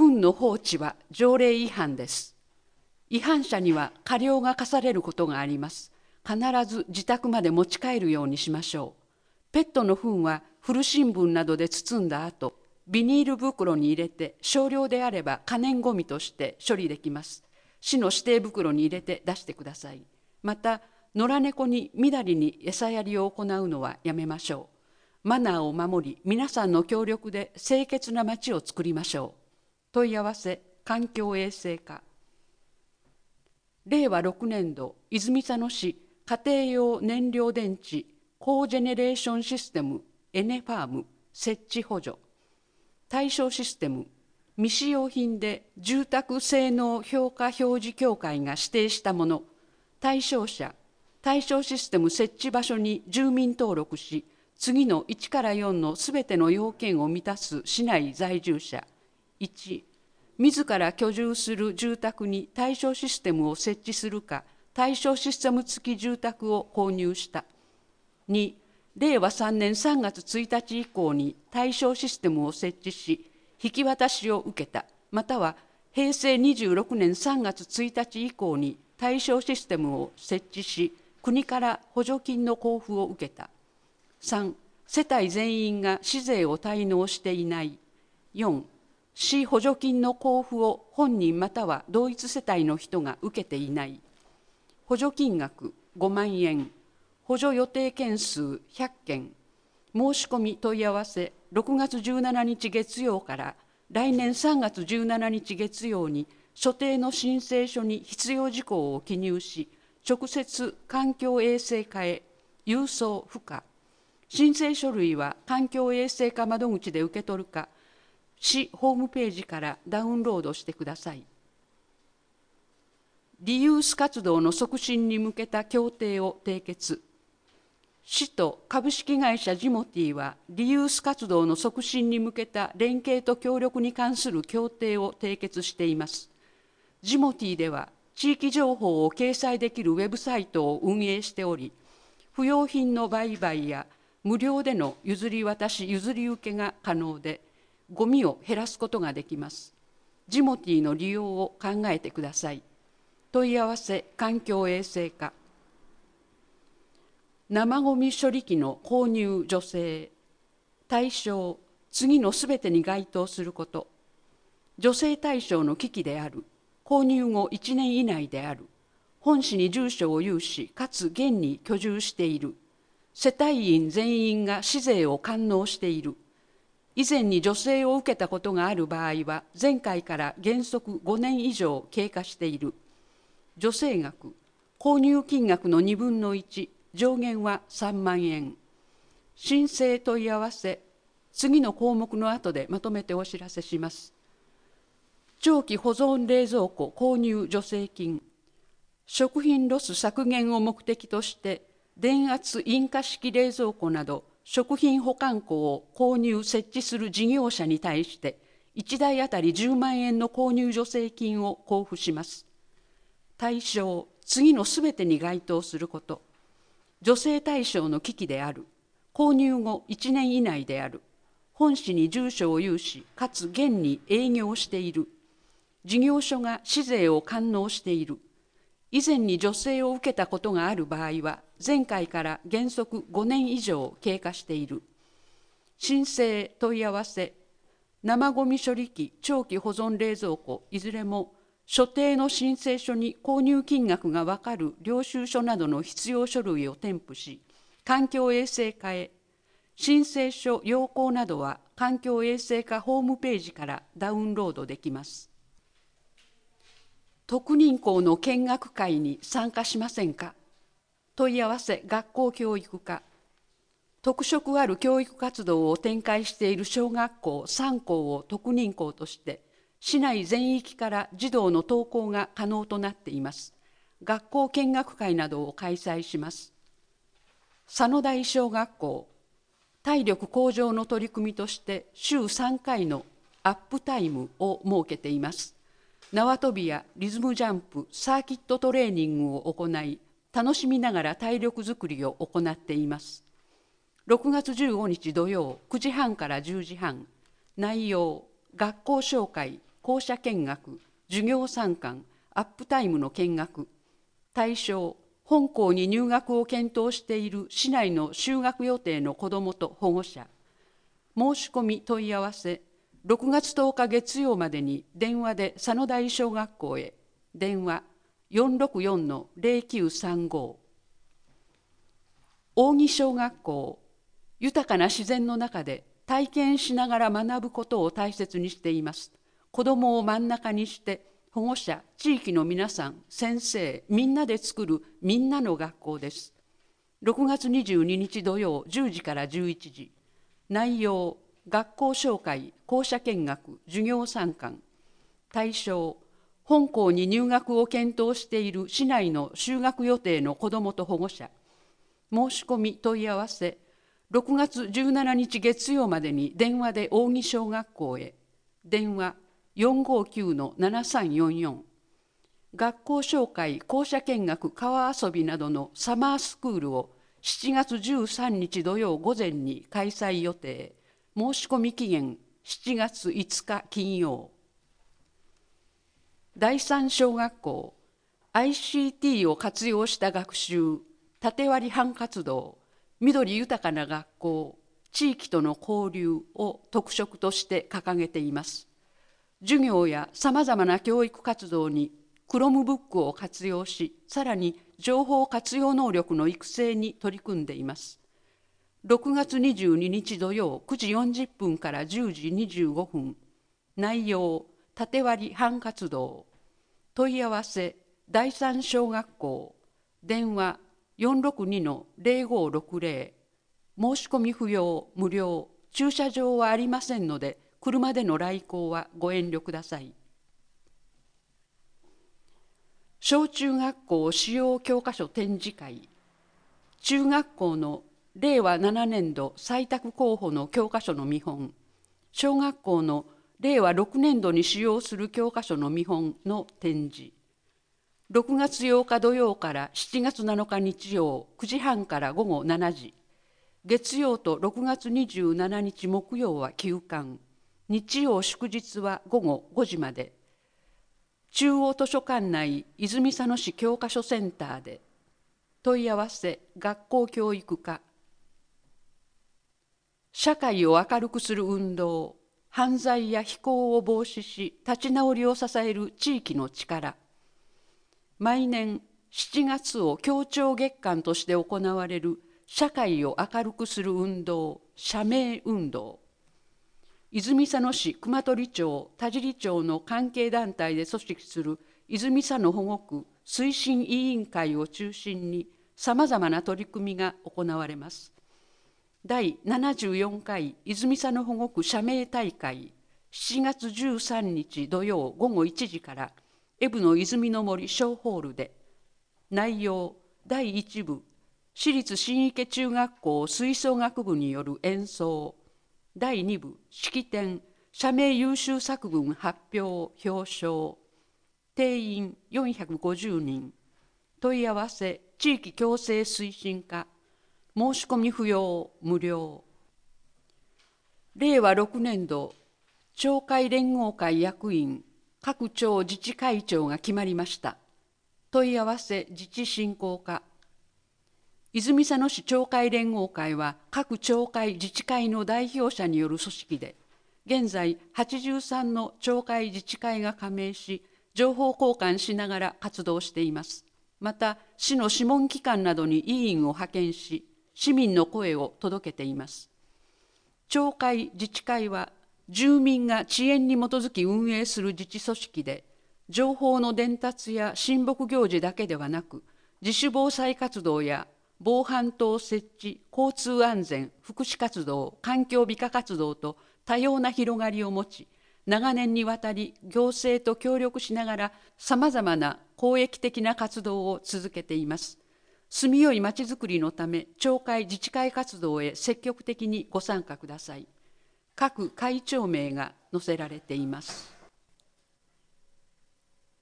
糞の放置は条例違反です。違反者には過料が課されることがあります。必ず自宅まで持ち帰るようにしましょう。ペットの糞は古新聞などで包んだ後、ビニール袋に入れて少量であれば可燃ごみとして処理できます。市の指定袋に入れて出してください。また、野良猫にみだりに餌やりを行うのはやめましょう。マナーを守り、皆さんの協力で清潔な街を作りましょう。問い合わせ、環境衛生課。令和6年度、泉佐野市家庭用燃料電池コージェネレーションシステムエネファーム設置補助。対象システム、未使用品で住宅性能評価表示協会が指定したもの。対象者、対象システム設置場所に住民登録し、次の1から4のすべての要件を満たす市内在住者。1、自ら居住する住宅に対象システムを設置するか、対象システム付き住宅を購入した。2、令和3年3月1日以降に対象システムを設置し、引き渡しを受けた、または平成26年3月1日以降に対象システムを設置し、国から補助金の交付を受けた。3、世帯全員が市税を滞納していない。4、市補助金の交付を本人または同一世帯の人が受けていない。補助金額5万円。補助予定件数100件。申し込み問い合わせ6月17日月曜から来年3月17日月曜に所定の申請書に必要事項を記入し、直接環境衛生課へ郵送不可。申請書類は環境衛生課窓口で受け取るか、市ホームページからダウンロードしてください。リユース活動の促進に向けた協定を締結。市と株式会社ジモティはリユース活動の促進に向けた連携と協力に関する協定を締結しています。ジモティでは地域情報を掲載できるウェブサイトを運営しており、不用品の売買や無料での譲り渡し譲り受けが可能で、ゴミを減らすことができます。ジモティの利用を考えてください。問い合わせ環境衛生課。生ゴミ処理機の購入助成。対象、次のすべてに該当すること。助成対象の機器である。購入後1年以内である。本市に住所を有し、かつ現に居住している。世帯員全員が市税を完納している。以前に助成を受けたことがある場合は、前回から原則5年以上経過している。助成額、購入金額の2分の1、上限は3万円。申請問い合わせ、次の項目の後でまとめてお知らせします。長期保存冷蔵庫購入助成金。食品ロス削減を目的として、電圧引火式冷蔵庫など、食品保管庫を購入・設置する事業者に対して、1台あたり10万円の購入助成金を交付します。対象、次のすべてに該当すること。助成対象の機器である。購入後1年以内である。本市に住所を有し、かつ現に営業している。事業所が市税を完納している。以前に助成を受けたことがある場合は、前回から原則5年以上経過している。申請問い合わせ、生ゴミ処理機長期保存冷蔵庫いずれも所定の申請書に購入金額が分かる領収書などの必要書類を添付し、環境衛生課へ。申請書要項などは環境衛生課ホームページからダウンロードできます。特認校の見学会に参加しませんか。問い合わせ学校教育課。特色ある教育活動を展開している小学校3校を特認校として、市内全域から児童の登校が可能となっています。学校見学会などを開催します。佐野台小学校、体力向上の取り組みとして週3回のアップタイムを設けています。縄跳びやリズムジャンプ、サーキットトレーニングを行い、楽しみながら体力づくりを行っています。6月15日土曜9時半から10時半、内容、学校紹介、 校舎見学、授業参観、アップタイムの見学。対象、本校に入学を検討している市内の就学予定の子どもと保護者。申し込み問い合わせ、6月10日月曜までに電話で佐野台小学校へ。電話 464-0935。扇小学校、豊かな自然の中で体験しながら学ぶことを大切にしています。子どもを真ん中にして保護者、地域の皆さん、先生、みんなで作るみんなの学校です。6月22日土曜10時から11時。内容、学校紹介、校舎見学、授業参観。対象、本校に入学を検討している市内の就学予定の子どもと保護者。申し込み問い合わせ、6月17日月曜までに電話で扇小学校へ。電話 459-7344。学校紹介、校舎見学、川遊びなどのサマースクールを7月13日土曜午前に開催予定。申し込み期限7月5日金曜。第三小学校、ICT を活用した学習、縦割り班活動、緑豊かな学校、地域との交流を特色として掲げています。授業やさまざまな教育活動にクロムブックを活用し、さらに情報活用能力の育成に取り組んでいます。6月22日土曜9時40分から10時25分。内容、縦割り班活動。問い合わせ、第三小学校。電話 462-0560。申し込み不要、無料。駐車場はありませんので、車での来校はご遠慮ください。小中学校使用教科書展示会。中学校の令和7年度採択候補の教科書の見本。小学校の令和6年度に使用する教科書の見本の展示。6月8日土曜から7月7日日曜9時半から午後7時。月曜と6月27日木曜は休館。日曜祝日は午後5時まで。中央図書館内泉佐野市教科書センターで。問い合わせ、学校教育課。社会を明るくする運動、犯罪や非行を防止し、立ち直りを支える地域の力。毎年7月を協調月間として行われる社会を明るくする運動、社名運動。泉佐野市熊取町、田尻町の関係団体で組織する泉佐野保護区推進委員会を中心にさまざまな取り組みが行われます。第74回泉佐野保護区社名大会、7月13日土曜午後1時から江部の泉の森小ホールで。内容、第1部、私立新池中学校吹奏楽部による演奏。第2部、式典、社名優秀作文発表表彰。定員450人。問い合わせ、地域共生推進課。申し込み不要、無料。令和6年度、町会連合会役員、各町自治会長が決まりました。問い合わせ、自治振興課。泉佐野市町会連合会は各町会自治会の代表者による組織で、現在83の町会自治会が加盟し、情報交換しながら活動しています。また、市の諮問機関などに委員を派遣し、市民の声を届けています。町会自治会は、住民が知恵に基づき運営する自治組織で、情報の伝達や親睦行事だけではなく、自主防災活動や防犯灯設置、交通安全、福祉活動、環境美化活動と多様な広がりを持ち、長年にわたり行政と協力しながらさまざまな公益的な活動を続けています。住みよいまちづくりのため、町会自治会活動へ積極的にご参加ください。各会長名が載せられています。